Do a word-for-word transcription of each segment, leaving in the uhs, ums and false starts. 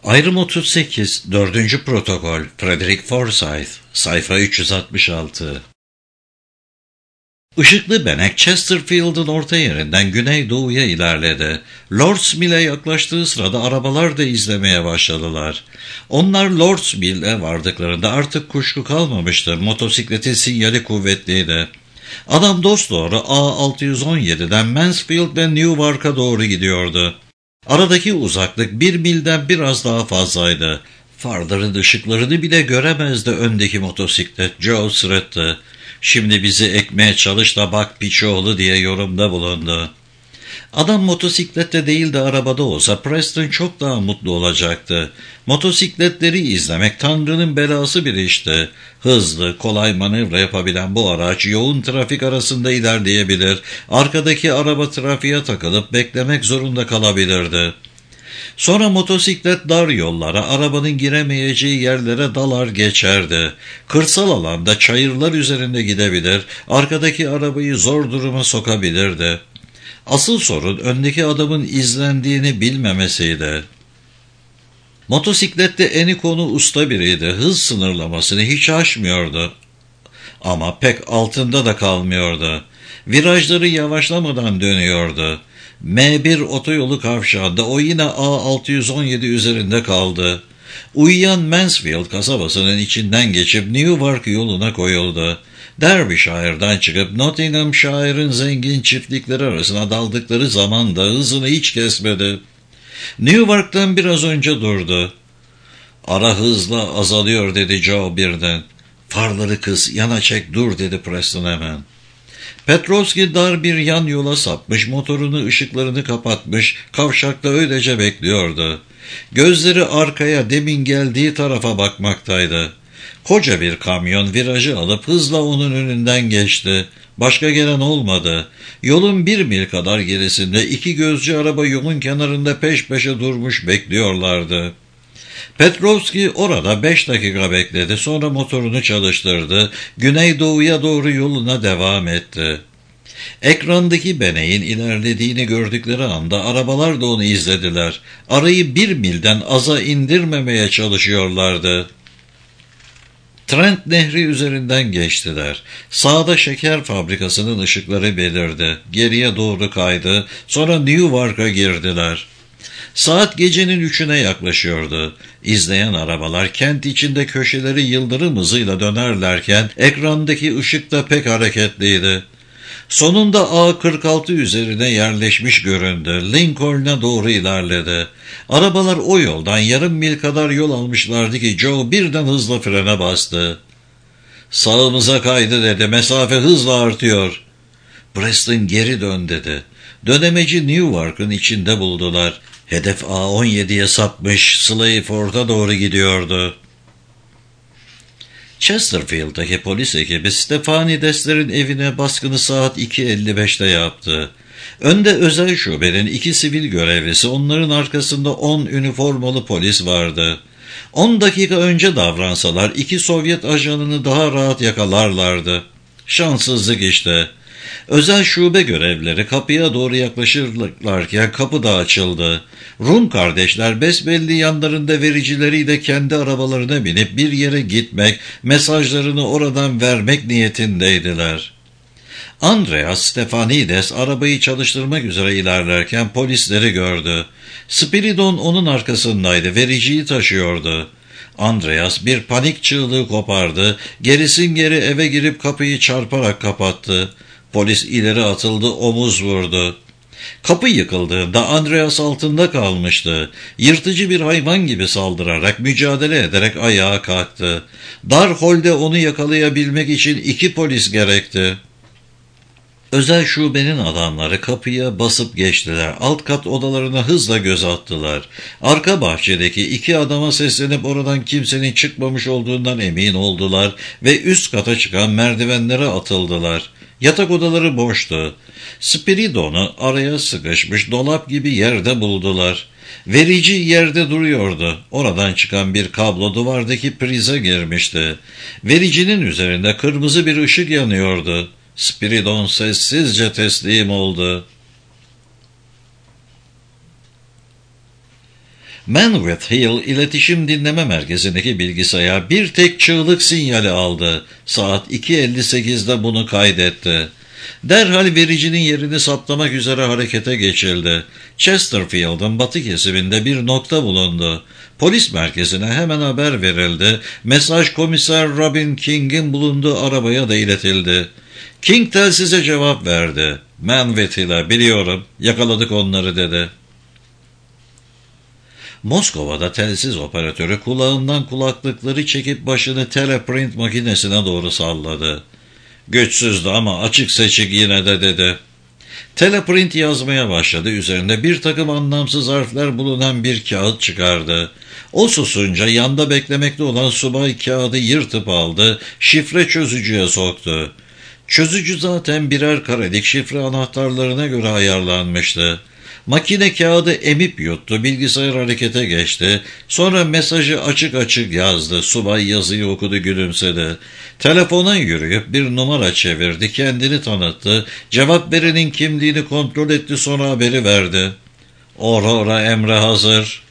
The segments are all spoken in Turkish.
Ayrım otuz sekiz, dördüncü Protokol, Frederick Forsyth, sayfa üç yüz altmış altı. Işıklı benek Chesterfield'ın orta yerinden güneydoğuya ilerledi. Lords Mill'e yaklaştığı sırada arabalar da izlemeye başladılar. Onlar Lords Mill'e vardıklarında artık kuşku kalmamıştır. Motosikletin sinyali kuvvetliydi. Adam dosdoğru A altı yüz on yedi'den Mansfield ve Newark'a doğru gidiyordu. Aradaki uzaklık bir milden biraz daha fazlaydı. Farların ışıklarını bile göremezdi öndeki motosiklet. Joe sırıttı. "Şimdi bizi ekmeye çalış da bak piçoğlu" diye yorumda bulundu. Adam motosiklette değil de arabada olsa Preston çok daha mutlu olacaktı. Motosikletleri izlemek Tanrı'nın belası bir işti. Hızlı, kolay manevra yapabilen bu araç yoğun trafik arasında ilerleyebilir, arkadaki araba trafiğe takılıp beklemek zorunda kalabilirdi. Sonra motosiklet dar yollara, arabanın giremeyeceği yerlere dalar geçerdi. Kırsal alanda çayırlar üzerinde gidebilir, arkadaki arabayı zor duruma sokabilirdi. Asıl sorun öndeki adamın izlendiğini bilmemesiydi. Motosiklette Enikon'u usta biriydi. Hız sınırlamasını hiç aşmıyordu. Ama pek altında da kalmıyordu. Virajları yavaşlamadan dönüyordu. M bir otoyolu kavşağında o yine A altı yüz on yedi üzerinde kaldı. Uyuyan Mansfield kasabasının içinden geçip Newark yoluna koyuldu. Derbyshire'dan çıkıp Nottinghamshire'ın zengin çiftlikleri arasına daldıkları zaman da hızını hiç kesmedi. Newark'tan biraz önce durdu. "Ara hızla azalıyor" dedi Joe birden. "Farları kıs, yana çek, dur" dedi Preston hemen. Petrovski dar bir yan yola sapmış, motorunu ışıklarını kapatmış, kavşakta öylece bekliyordu. Gözleri arkaya, demin geldiği tarafa bakmaktaydı. Koca bir kamyon virajı alıp hızla onun önünden geçti. Başka gelen olmadı. Yolun bir mil kadar gerisinde iki gözcü araba yolun kenarında peş peşe durmuş bekliyorlardı. Petrovski orada beş dakika bekledi, sonra motorunu çalıştırdı, güneydoğuya doğru yoluna devam etti. Ekrandaki beneğin ilerlediğini gördükleri anda arabalar da onu izlediler. Arayı bir milden aza indirmemeye çalışıyorlardı. Trent Nehri üzerinden geçtiler. Sağda şeker fabrikasının ışıkları belirdi. Geriye doğru kaydı, sonra Newark'a girdiler. Saat gecenin üçüne yaklaşıyordu. İzleyen arabalar kent içinde köşeleri yıldırım hızıyla dönerlerken ekrandaki ışık da pek hareketliydi. Sonunda A kırk altı üzerine yerleşmiş göründü. Lincoln'a doğru ilerledi. Arabalar o yoldan yarım mil kadar yol almışlardı ki Joe birden hızla frene bastı. "Sağımıza kaydı" dedi. "Mesafe hızla artıyor." Preston geri dön dedi. Dönemeci Newark'ın içinde buldular. Hedef A on yedi'ye sapmış, Slayford'a doğru gidiyordu. Chesterfield'daki polis ekibi Stefanides'lerin evine baskını saat iki elli beş'te yaptı. Önde özel şubenin iki sivil görevlisi, onların arkasında on üniformalı polis vardı. on dakika önce davransalar iki Sovyet ajanını daha rahat yakalarlardı. Şanssızlık işte. Özel şube görevlileri kapıya doğru yaklaşırlarken kapı da açıldı. Rum kardeşler besbelli yanlarında vericileriyle kendi arabalarına binip bir yere gitmek, mesajlarını oradan vermek niyetindeydiler. Andreas Stefanides arabayı çalıştırmak üzere ilerlerken polisleri gördü. Spiridon onun arkasındaydı, vericiyi taşıyordu. Andreas bir panik çığlığı kopardı, gerisin geri eve girip kapıyı çarparak kapattı. Polis ileri atıldı, omuz vurdu. Kapı yıkıldığında Andreas altında kalmıştı. Yırtıcı bir hayvan gibi saldırarak, mücadele ederek ayağa kalktı. Dar holde onu yakalayabilmek için iki polis gerekti. Özel şubenin adamları kapıya basıp geçtiler. Alt kat odalarına hızla göz attılar. Arka bahçedeki iki adama seslenip oradan kimsenin çıkmamış olduğundan emin oldular ve üst kata çıkan merdivenlere atıldılar. Yatak odaları boştu. Spiridon'u araya sıkışmış dolap gibi yerde buldular. Verici yerde duruyordu. Oradan çıkan bir kablo duvardaki prize girmişti. Vericinin üzerinde kırmızı bir ışık yanıyordu. Spiridon sessizce teslim oldu. Manwith Hill iletişim dinleme merkezindeki bilgisayar bir tek çığlık sinyali aldı. Saat iki elli sekizde bunu kaydetti. Derhal vericinin yerini saptamak üzere harekete geçildi. Chesterfield'ın batı kesiminde bir nokta bulundu. Polis merkezine hemen haber verildi. Mesaj komiser Robin King'in bulunduğu arabaya da iletildi. King telsize cevap verdi. Manwith ile biliyorum, yakaladık onları dedi. Moskova'da telsiz operatörü kulağından kulaklıkları çekip başını teleprint makinesine doğru salladı. Güçsüzdü ama açık seçik yine de dedi. Teleprint yazmaya başladı. Üzerinde bir takım anlamsız harfler bulunan bir kağıt çıkardı. O susunca yanda beklemekte olan subay kağıdı yırtıp aldı, şifre çözücüye soktu. Çözücü zaten birer karelik şifre anahtarlarına göre ayarlanmıştı. Makine kağıdı emip yuttu, bilgisayar harekete geçti. Sonra mesajı açık açık yazdı. Subay yazıyı okudu, gülümsedi. Telefona yürüyüp bir numara çevirdi, kendini tanıttı. Cevap verenin kimliğini kontrol etti, sonra haberi verdi. Aurora emre hazır.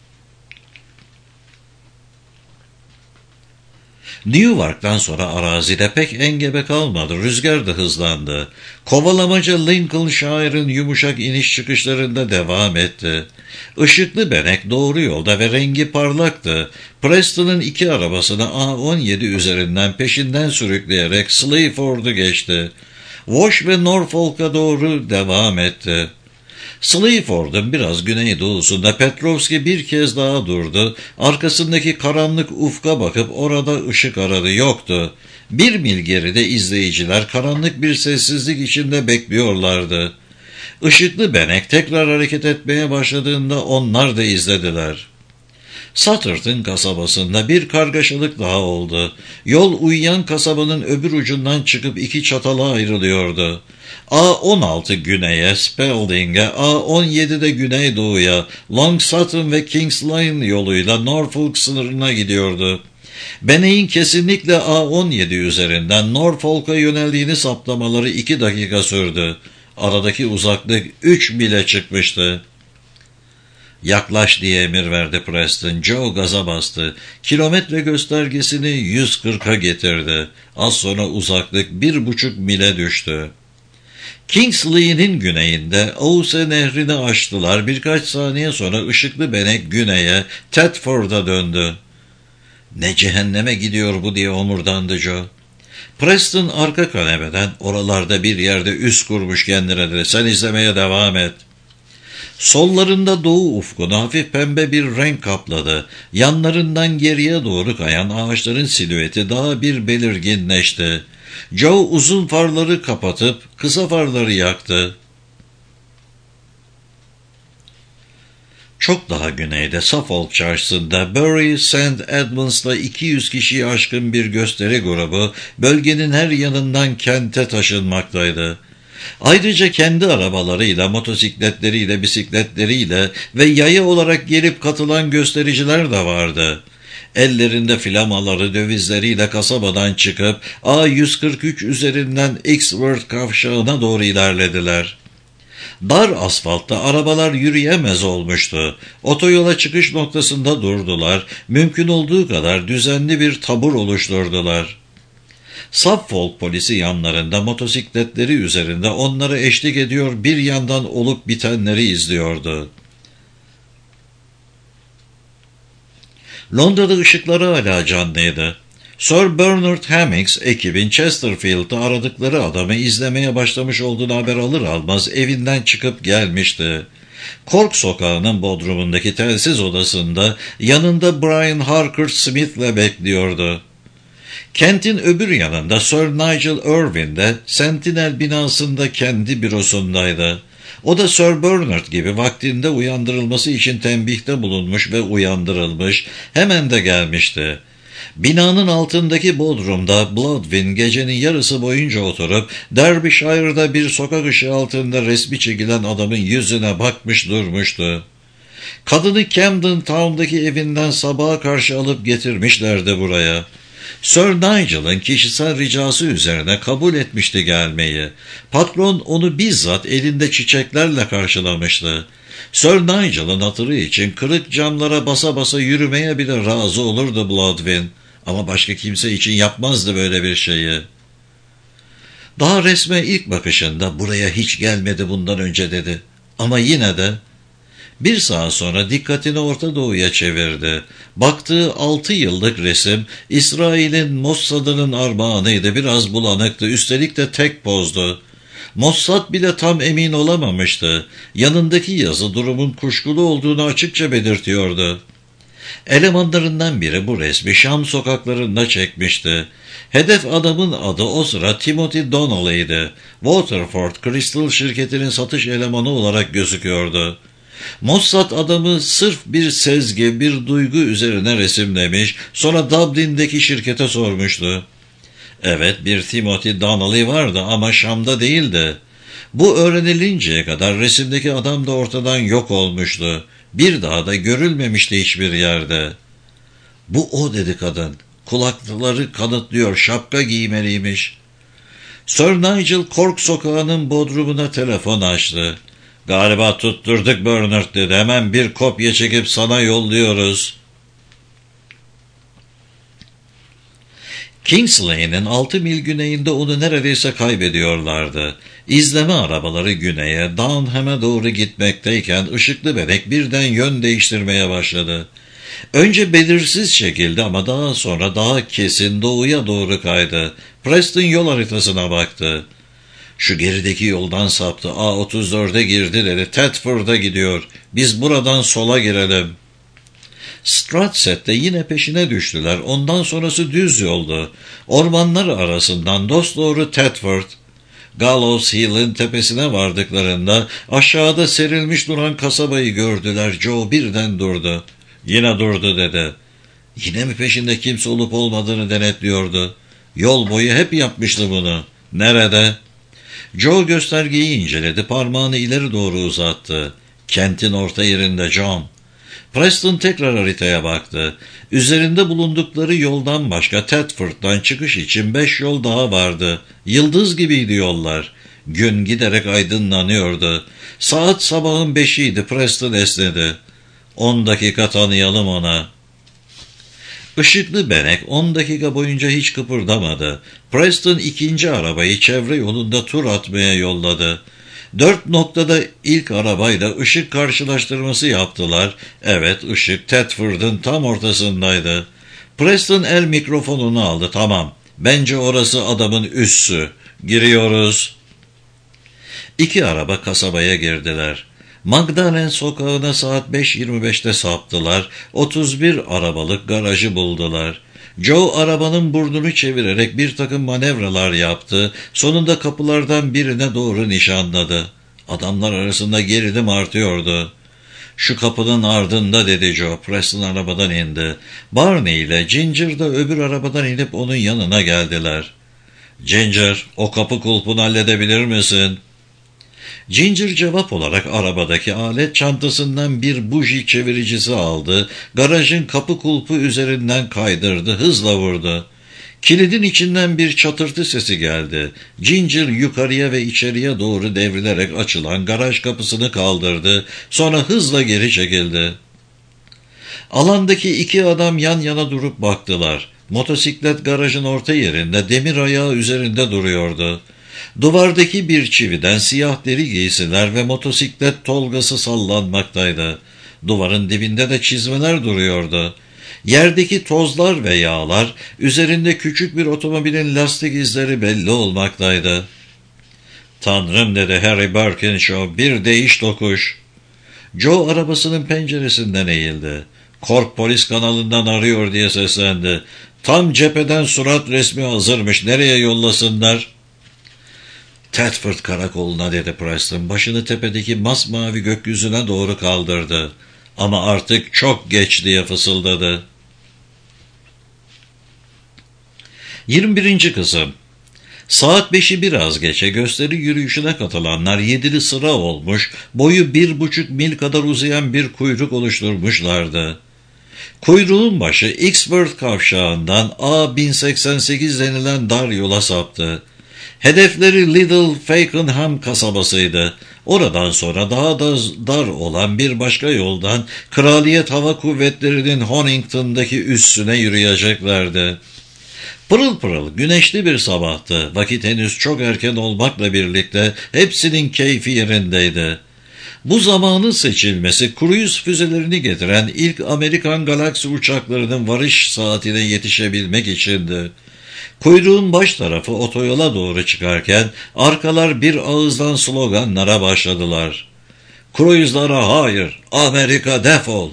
Newark'tan sonra arazide pek engebe kalmadı. Rüzgar da hızlandı. Kovalamaca Lincolnshire'ın yumuşak iniş çıkışlarında devam etti. Işıklı benek doğru yolda ve rengi parlaktı. Preston'ın iki arabasını A on yedi üzerinden peşinden sürükleyerek Slayford'u geçti. Wash ve Norfolk'a doğru devam etti. Slayford'un biraz güneydoğusunda Petrovski bir kez daha durdu. Arkasındaki karanlık ufka bakıp orada ışık aradı, yoktu. Bir mil geride izleyiciler karanlık bir sessizlik içinde bekliyorlardı. Işıklı benek tekrar hareket etmeye başladığında onlar da izlediler. Sutterton kasabasında bir kargaşalık daha oldu. Yol uyuyan kasabanın öbür ucundan çıkıp iki çatala ayrılıyordu. A on altı güneye, Spalding'e, A on yedi de güneydoğuya, Long Sutton ve Kings Lynn yoluyla Norfolk sınırına gidiyordu. Benek'in kesinlikle A on yedi üzerinden Norfolk'a yöneldiğini saptamaları iki dakika sürdü. Aradaki uzaklık üç mile çıkmıştı. Yaklaş diye emir verdi Preston. Joe gaza bastı. Kilometre göstergesini yüz kırka getirdi. Az sonra uzaklık bir buçuk mile düştü. Kingsley'nin güneyinde Ouse nehrini aştılar. Birkaç saniye sonra ışıklı benek güneye, Thetford'a döndü. Ne cehenneme gidiyor bu diye omurdandı Joe. Preston arka kanepeden oralarda bir yerde üs kurmuş kendine de. Sen izlemeye devam et. Sollarında doğu ufkunu hafif pembe bir renk kapladı. Yanlarından geriye doğru kayan ağaçların silüeti daha bir belirginleşti. Joe uzun farları kapatıp kısa farları yaktı. Çok daha güneyde Suffolk çarşısında Bury Saint Edmunds'la iki yüz kişiyi aşkın bir gösteri grubu bölgenin her yanından kente taşınmaktaydı. Ayrıca kendi arabalarıyla, motosikletleriyle, bisikletleriyle ve yaya olarak gelip katılan göstericiler de vardı. Ellerinde flamaları, dövizleriyle kasabadan çıkıp A yüz kırk üç üzerinden Exworth kavşağına doğru ilerlediler. Dar asfaltta arabalar yürüyemez olmuştu. Otoyola çıkış noktasında durdular. Mümkün olduğu kadar düzenli bir tabur oluşturdular. Suffolk polisi yanlarında, motosikletleri üzerinde onlara eşlik ediyor, bir yandan olup bitenleri izliyordu. Londra'da ışıkları hala canlıydı. Sir Bernard Hemmings ekibin Chesterfield'da aradıkları adamı izlemeye başlamış olduğunu haber alır almaz evinden çıkıp gelmişti. Cork sokağının bodrumundaki telsiz odasında yanında Brian Harker Smith'le bekliyordu. Kentin öbür yanında Sir Nigel Irwin de Sentinel binasında kendi bürosundaydı. O da Sir Bernard gibi vaktinde uyandırılması için tembihte bulunmuş ve uyandırılmış, hemen de gelmişti. Binanın altındaki bodrumda Bloodwin gecenin yarısı boyunca oturup Derbyshire'da bir sokak ışığı altında resmi çekilen adamın yüzüne bakmış durmuştu. Kadını Camden Town'daki evinden sabaha karşı alıp getirmişlerdi buraya. Sir Nigel'ın kişisel ricası üzerine kabul etmişti gelmeyi. Patron onu bizzat elinde çiçeklerle karşılamıştı. Sir Nigel'ın hatırı için kırık camlara basa basa yürümeye bile razı olurdu Bloodwin. Ama başka kimse için yapmazdı böyle bir şeyi. Daha resme ilk bakışında buraya hiç gelmedi bundan önce dedi. Ama yine de bir saat sonra dikkatini Orta Doğu'ya çevirdi. Baktığı altı yıllık resim İsrail'in Mossad'ının armağanıydı. Biraz bulanıktı. Üstelik de tek pozdu. Mossad bile tam emin olamamıştı. Yanındaki yazı durumun kuşkulu olduğunu açıkça belirtiyordu. Elemanlarından biri bu resmi Şam sokaklarında çekmişti. Hedef adamın adı o sıra Timothy Donnelly'ydi. Waterford Crystal şirketinin satış elemanı olarak gözüküyordu. Mossad adamı sırf bir sezgi, bir duygu üzerine resimlemiş, sonra Dublin'deki şirkete sormuştu. Evet, bir Timothy Donnelly vardı ama Şam'da değildi. Bu öğrenilinceye kadar resimdeki adam da ortadan yok olmuştu. Bir daha da görülmemişti hiçbir yerde. Bu o dedi kadın. Kulakları kanıtlıyor, şapka giymeliymiş. Sir Nigel Cork sokağının bodrumuna telefon açtı. Galiba tutturduk Bernard dedi. Hemen bir kopya çekip sana yolluyoruz. Kingslay'nin altı mil güneyinde onu neredeyse kaybediyorlardı. İzleme arabaları güneye, Downham'e doğru gitmekteyken ışıklı benek birden yön değiştirmeye başladı. Önce belirsiz şekilde ama daha sonra daha kesin doğuya doğru kaydı. Preston yol haritasına baktı. Şu gerideki yoldan saptı. A otuz dörde girdi dedi. Thetford'a gidiyor. Biz buradan sola girelim. Stratset'te yine peşine düştüler. Ondan sonrası düz yoldu. Ormanlar arasından dosdoğru Thetford. Gallows Hill'in tepesine vardıklarında aşağıda serilmiş duran kasabayı gördüler. Joe birden durdu. Yine durdu dedi. Yine mi peşinde kimse olup olmadığını denetliyordu? Yol boyu hep yapmıştı bunu. Nerede? Joe göstergeyi inceledi. Parmağını ileri doğru uzattı. Kentin orta yerinde John. Preston tekrar haritaya baktı. Üzerinde bulundukları yoldan başka Thetford'dan çıkış için beş yol daha vardı. Yıldız gibiydi yollar. Gün giderek aydınlanıyordu. Saat sabahın beşiydi. Preston esnedi. On dakika tanıyalım ona. Işıklı benek on dakika boyunca hiç kıpırdamadı. Preston ikinci arabayı çevre yolunda tur atmaya yolladı. Dört noktada ilk arabayla ışık karşılaştırması yaptılar. Evet, ışık Thetford'un tam ortasındaydı. Preston el mikrofonunu aldı. Tamam, bence orası adamın üssü. Giriyoruz. İki araba kasabaya girdiler. Magdalen sokağına saat beş yirmi beşte saptılar. otuz bir arabalık garajı buldular. Joe arabanın burnunu çevirerek bir takım manevralar yaptı. Sonunda kapılardan birine doğru nişanladı. Adamlar arasında gerilim artıyordu. Şu kapının ardında dedi Joe. Preston arabadan indi. Barney ile Ginger de öbür arabadan inip onun yanına geldiler. Ginger, o kapı kulpunu halledebilir misin? Ginger cevap olarak arabadaki alet çantasından bir buji çeviricisi aldı. Garajın kapı kulpu üzerinden kaydırdı, hızla vurdu. Kilidin içinden bir çatırtı sesi geldi. Ginger yukarıya ve içeriye doğru devrilerek açılan garaj kapısını kaldırdı. Sonra hızla geri çekildi. Alandaki iki adam yan yana durup baktılar. Motosiklet garajın orta yerinde demir ayağı üzerinde duruyordu. Duvardaki bir çividen siyah deri giysiler ve motosiklet tolgası sallanmaktaydı. Duvarın dibinde de çizmeler duruyordu. Yerdeki tozlar ve yağlar, üzerinde küçük bir otomobilin lastik izleri belli olmaktaydı. Tanrım dedi Harry Birkinshaw, bir değiş tokuş. Joe arabasının penceresinden eğildi. Cork polis kanalından arıyor diye seslendi. Tam cepheden surat resmi hazırmış, nereye yollasınlar? Thetford karakoluna dedi Preston. Başını tepedeki masmavi gökyüzüne doğru kaldırdı. Ama artık çok geç diye fısıldadı. yirmi birinci kısım. Saat beşi biraz geçe gösteri yürüyüşüne katılanlar yedili sıra olmuş, boyu bir buçuk mil kadar uzayan bir kuyruk oluşturmuşlardı. Kuyruğun başı Exworth kavşağından A bin seksen sekiz denilen dar yola saptı. Hedefleri Little Fakenham kasabasıydı. Oradan sonra daha da dar olan bir başka yoldan Kraliyet Hava Kuvvetleri'nin Honington'daki üssüne yürüyeceklerdi. Pırıl pırıl güneşli bir sabahtı. Vakit henüz çok erken olmakla birlikte hepsinin keyfi yerindeydi. Bu zamanın seçilmesi kruyuz füzelerini getiren ilk Amerikan Galaxy uçaklarının varış saatine yetişebilmek içindi. Kuyruğun baş tarafı otoyola doğru çıkarken arkalar bir ağızdan sloganlara başladılar. Kruyuzlara hayır, Amerika defol.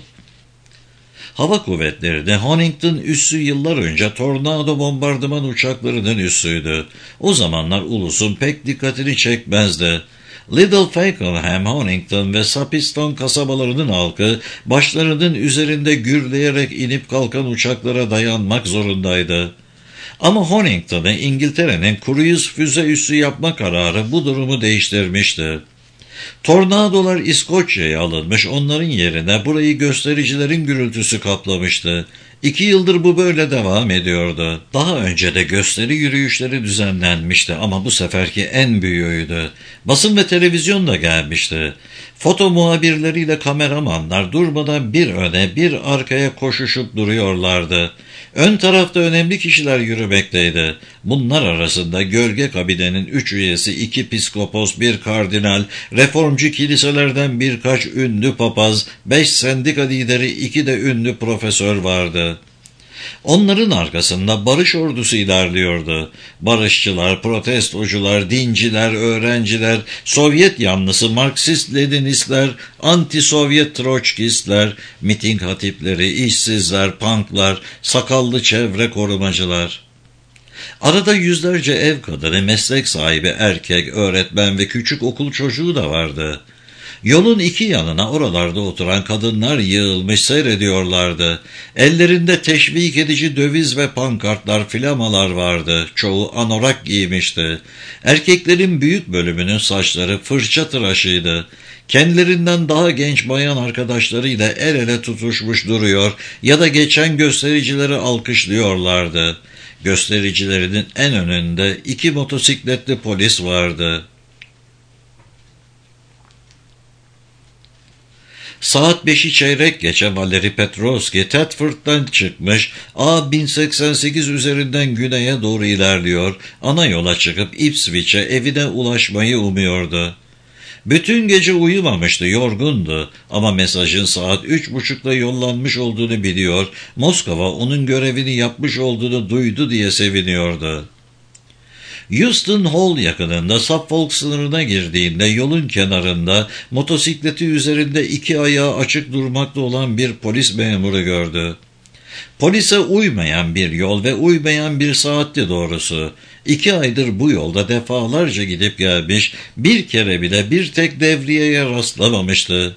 Hava kuvvetlerinde Honington üssü yıllar önce tornado bombardıman uçaklarının üssüydü. O zamanlar ulusun pek dikkatini çekmezdi. Little Fakenham, Honington ve Sapiston kasabalarının halkı başlarının üzerinde gürleyerek inip kalkan uçaklara dayanmak zorundaydı. Ama Honington'ı İngiltere'nin kruyuz füze üssü yapma kararı bu durumu değiştirmişti. Tornadolar İskoçya'ya alınmış, onların yerine burayı göstericilerin gürültüsü kaplamıştı. İki yıldır bu böyle devam ediyordu. Daha önce de gösteri yürüyüşleri düzenlenmişti ama bu seferki en büyüğüydü. Basın ve televizyon da gelmişti. Foto muhabirleriyle kameramanlar durmadan bir öne bir arkaya koşuşup duruyorlardı. Ön tarafta önemli kişiler yürümekteydi. Bunlar arasında gölge kabinenin üç üyesi, iki piskopos, bir kardinal, reformcu kiliselerden birkaç ünlü papaz, beş sendika lideri, iki de ünlü profesör vardı. Onların arkasında barış ordusu ilerliyordu. Barışçılar, protestocular, dinciler, öğrenciler, Sovyet yanlısı Marksist-Leninistler, anti-Sovyet Troçkistler, miting hatipleri, işsizler, punklar, sakallı çevre korumacılar. Arada yüzlerce ev kadını, meslek sahibi erkek, öğretmen ve küçük okul çocuğu da vardı. Yolun iki yanına oralarda oturan kadınlar yığılmış seyrediyorlardı. Ellerinde teşvik edici döviz ve pankartlar, flamalar vardı. Çoğu anorak giymişti. Erkeklerin büyük bölümünün saçları fırça tıraşıydı. Kendilerinden daha genç bayan arkadaşlarıyla el ele tutuşmuş duruyor ya da geçen göstericileri alkışlıyorlardı. Göstericilerinin en önünde iki motosikletli polis vardı. Saat beşi çeyrek geçe Valeri Petrovski Thetford'dan çıkmış, A bin seksen sekiz üzerinden güneye doğru ilerliyor, ana yola çıkıp Ipswich'e, evine ulaşmayı umuyordu. Bütün gece uyumamıştı, yorgundu ama mesajın saat üç buçukta yollanmış olduğunu biliyor, Moskova onun görevini yapmış olduğunu duydu diye seviniyordu. Houston Hall yakınında Suffolk sınırına girdiğinde yolun kenarında motosikleti üzerinde iki ayağı açık durmakta olan bir polis memuru gördü. Polise uymayan bir yol ve uymayan bir saatti doğrusu. İki aydır bu yolda defalarca gidip gelmiş, bir kere bile bir tek devriyeye rastlamamıştı.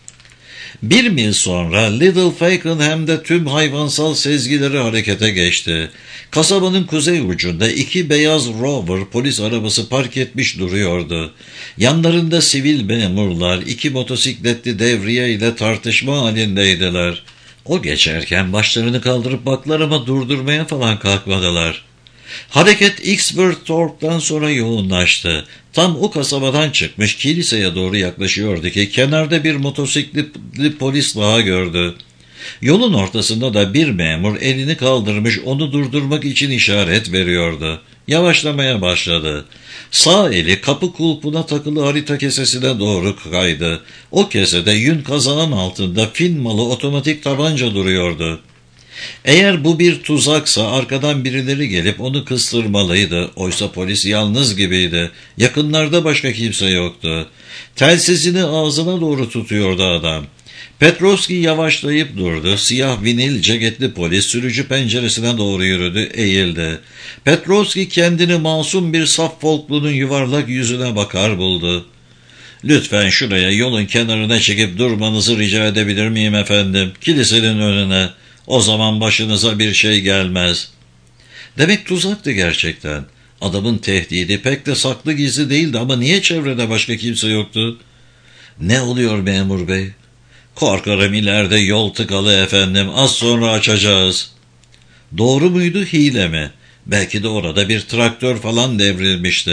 Bir mil sonra Little Fakenham'da tüm hayvansal sezgileri harekete geçti. Kasabanın kuzey ucunda iki beyaz Rover polis arabası park etmiş duruyordu. Yanlarında sivil memurlar, iki motosikletli devriye ile tartışma halindeydiler. O geçerken başlarını kaldırıp baktılar ama durdurmaya falan kalkmadılar. Hareket Exworthorpe'dan sonra yoğunlaştı. Tam o kasabadan çıkmış kiliseye doğru yaklaşıyordu ki kenarda bir motosikletli polis daha gördü. Yolun ortasında da bir memur elini kaldırmış onu durdurmak için işaret veriyordu. Yavaşlamaya başladı. Sağ eli kapı kulpuna takılı harita kesesine doğru kaydı. O kesede yün kazağın altında Fin malı otomatik tabanca duruyordu. Eğer bu bir tuzaksa arkadan birileri gelip onu kıstırmalıydı. Oysa polis yalnız gibiydi. Yakınlarda başka kimse yoktu. Telsizini ağzına doğru tutuyordu adam. Petrovski yavaşlayıp durdu. Siyah vinil ceketli polis sürücü penceresine doğru yürüdü, eğildi. Petrovski kendini masum bir Suffolklu'nun yuvarlak yüzüne bakar buldu. "Lütfen şuraya, yolun kenarına çekip durmanızı rica edebilir miyim efendim? Kilisenin önüne. O zaman başınıza bir şey gelmez." Demek tuzaktı gerçekten. Adamın tehdidi pek de saklı gizli değildi ama niye çevrede başka kimse yoktu? "Ne oluyor memur bey?" "Korkarım ileride yol tıkalı efendim. Az sonra açacağız." Doğru muydu, hile mi? Belki de orada bir traktör falan devrilmişti.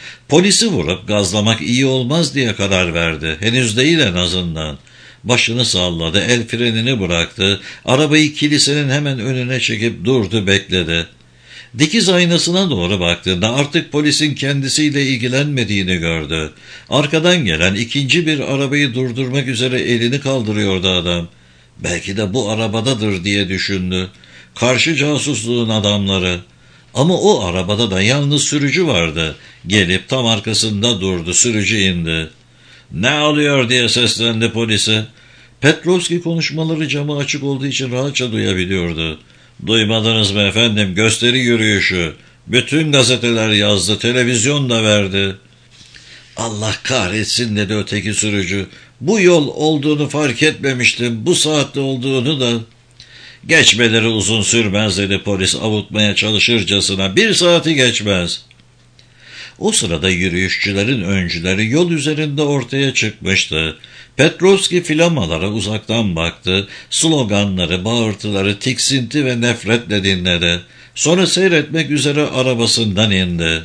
Polisi vurup gazlamak iyi olmaz diye karar verdi. Henüz değil en azından. Başını salladı, el frenini bıraktı, arabayı kilisenin hemen önüne çekip durdu, bekledi. Dikiz aynasına doğru baktığında artık polisin kendisiyle ilgilenmediğini gördü. Arkadan gelen ikinci bir arabayı durdurmak üzere elini kaldırıyordu adam. Belki de bu arabadadır diye düşündü. Karşı casusluğun adamları. Ama o arabada da yalnız sürücü vardı. Gelip tam arkasında durdu, sürücü indi. "Ne alıyor?" diye seslendi polise. Petrovski konuşmaları camı açık olduğu için rahatça duyabiliyordu. "Duymadınız mı efendim? Gösteri yürüyüşü. Bütün gazeteler yazdı, televizyon da verdi." "Allah kahretsin," dedi öteki sürücü. "Bu yol olduğunu fark etmemiştim, bu saatte olduğunu da." "Geçmeleri uzun sürmez," dedi polis avutmaya çalışırcasına. "Bir saati geçmez." O sırada yürüyüşçülerin öncüleri yol üzerinde ortaya çıkmıştı. Petrovski flamalara uzaktan baktı, sloganları, bağırtıları tiksinti ve nefretle dinledi. Sonra seyretmek üzere arabasından indi.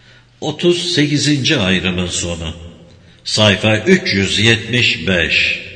otuz sekizinci ayrımın sonu. Sayfa üç yüz yetmiş beş.